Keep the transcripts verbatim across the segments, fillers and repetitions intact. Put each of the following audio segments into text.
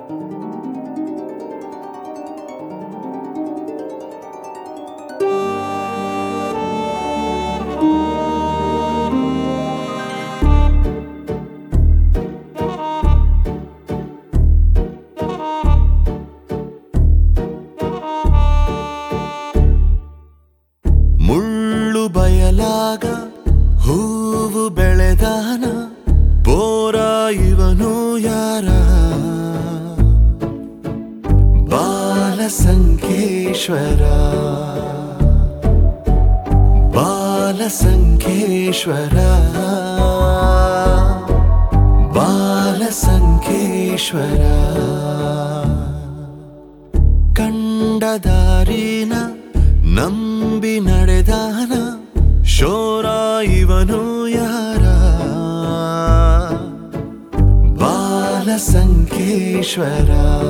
ಮುಳ್ಳು ಬಯಲಾಗ ಹೂವು ಬೆಳೆದಾನ ಬೋರ ಇವನು ಯಾರ ಬಾಲಸಂಕೇಶ್ವರ ಬಾಲಸಂಕೇಶ್ವರ ಬಾಲಸಂಕೇಶ್ವರ ಕಂಡ ದಾರಿನ ನಂಬಿ ನಡೆದಾನ ಶೋರ ಇವನು ಯಾರ ಬಾಲಸಂಕೇಶ್ವರ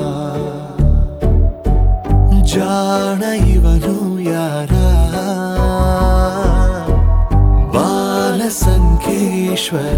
ಜಾಣ ಇವನು ಯಾರ ಬಾಲಸಂಕೇಶ್ವರ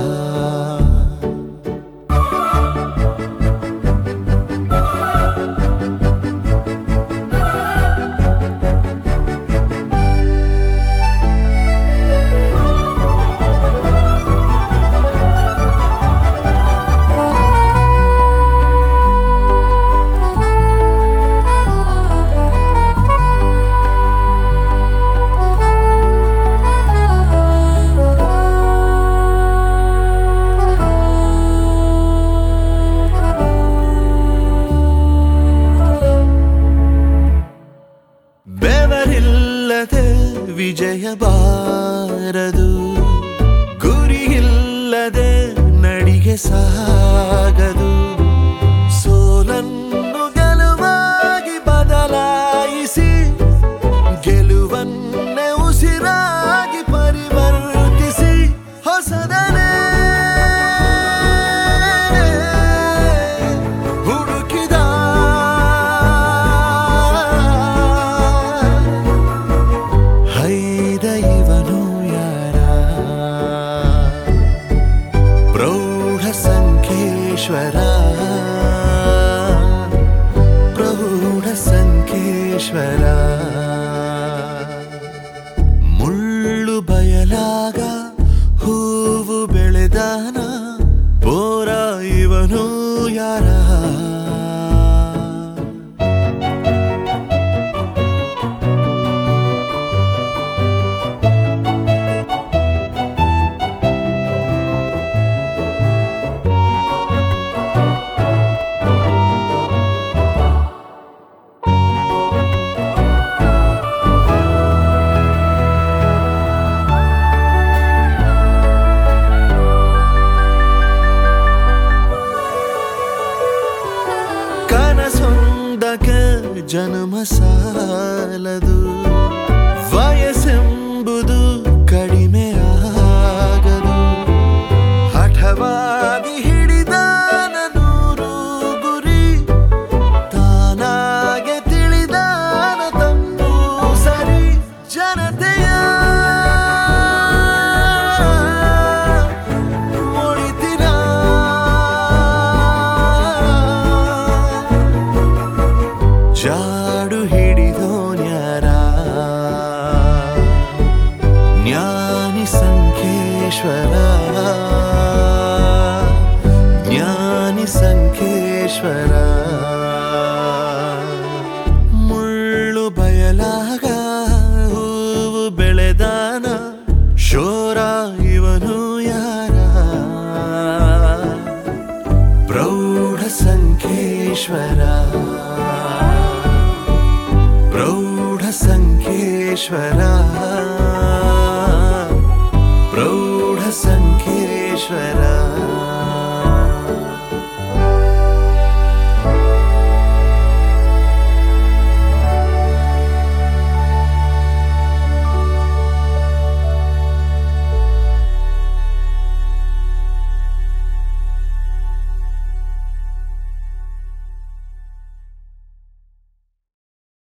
ಬೆವರಿಲ್ಲದೆ ವಿಜಯ ಬಾರದು ಗುರಿಯಿಲ್ಲದೆ ನಡಿಗೆ ಸಾಗದು ಸೋಲನ್ನು ಗೆಲುವಾಗಿ ಬದಲಾಯಿಸಿ ಗೆಲುವನ್ನೇ ಉಸಿರಾಗಿ ಪರಿವರ್ತಿಸಿ ಹೊಸದನೇ ಹುಡುಕಿದ ಹೈದ ಇವನು ಯಾರ ಪ್ರೌಢ ಸಂಕೇಶ್ವರ ಪ್ರೌಢ ಸಂಕೇಶ್ವರ ಮುಳ್ಳು ಬಯಲಾಗ ಹೂವು ಬೆಳೆದಾನ ಬೋರ ಇವನು ಯಾರ ಕನಸೊಂದಕ್ಕೆ ಜನ್ಮ ಸಾಲದು ವಯಸ್ಸೆಂಬುದು ಕಡಿಮೆ ಆಗದು ಹಠವಾಗಿ ಹಿಡಿದಾನ ನೂರು ಗುರಿ ತಾನಾಗೆ ತಿಳಿದಾನ ತಪ್ಪು ಸರಿ ಜನತೆಯ ಒಳಿತಿನ ಜಾಡು ಹಿಡಿದೋನ್ಯಾರ ಜ್ಞಾನಿ ಸಂಕೇಶ್ವರ ಜ್ಞಾನಿ ಸಂಕೇಶ್ವರ ಮುಳ್ಳು ಬಯಲಾಗ ಹೂವು ಬೆಳೆದಾನ ಶೋರ ಇವನು ಯಾರ ಪ್ರೌಢ ಸಂಕೇಶ್ವರ ಪ್ರೌಢ ಸಂಕೇಶ್ವರ ಪ್ರೌಢ ಸಂಕೇಶ್ವರ